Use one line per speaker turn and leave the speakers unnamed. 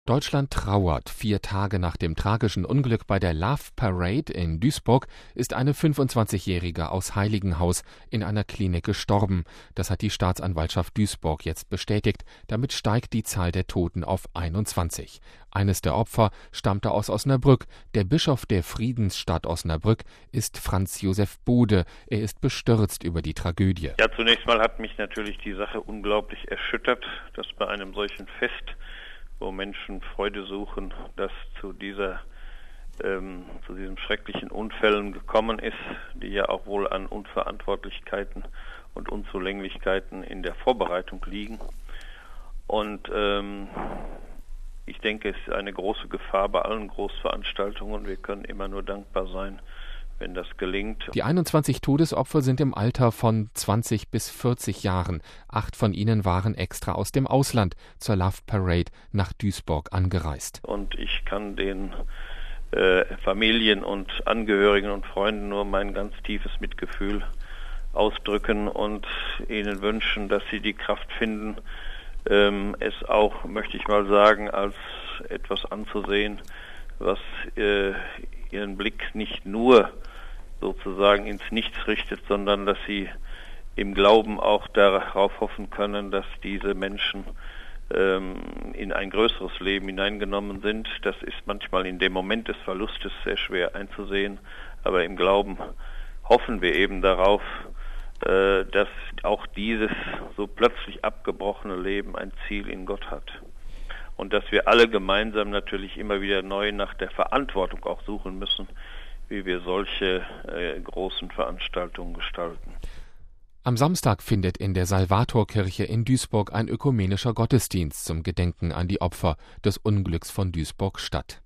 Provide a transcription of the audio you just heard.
Deutschland trauert. 4 Tage nach dem tragischen Unglück bei der Love Parade in Duisburg ist eine 25-Jährige aus Heiligenhaus in einer Klinik gestorben. Das hat die Staatsanwaltschaft Duisburg jetzt bestätigt. Damit steigt die Zahl der Toten auf 21. Eines der Opfer stammte aus Osnabrück. Der Bischof der Friedensstadt Osnabrück ist Franz Josef Bode. Er ist bestürzt über die Tragödie.
Ja, zunächst mal hat mich natürlich die Sache unglaublich erschüttert, dass bei einem solchen Fest, wo Menschen Freude suchen, dass zu diesen schrecklichen Unfällen gekommen ist, die ja auch wohl an Unverantwortlichkeiten und Unzulänglichkeiten in der Vorbereitung liegen. Und ich denke, es ist eine große Gefahr bei allen Großveranstaltungen. Wir können immer nur dankbar sein, wenn das gelingt.
Die 21 Todesopfer sind im Alter von 20 bis 40 Jahren. 8 von ihnen waren extra aus dem Ausland zur Love Parade nach Duisburg angereist.
Und ich kann den Familien und Angehörigen und Freunden nur mein ganz tiefes Mitgefühl ausdrücken und ihnen wünschen, dass sie die Kraft finden, es auch, möchte ich mal sagen, als etwas anzusehen, was ihren Blick nicht nur sozusagen ins Nichts richtet, sondern dass sie im Glauben auch darauf hoffen können, dass diese Menschen in ein größeres Leben hineingenommen sind. Das ist manchmal in dem Moment des Verlustes sehr schwer einzusehen, aber im Glauben hoffen wir eben darauf, dass auch dieses so plötzlich abgebrochene Leben ein Ziel in Gott hat. Und dass wir alle gemeinsam natürlich immer wieder neu nach der Verantwortung auch suchen müssen, wie wir solche großen Veranstaltungen gestalten.
Am Samstag findet in der Salvatorkirche in Duisburg ein ökumenischer Gottesdienst zum Gedenken an die Opfer des Unglücks von Duisburg statt.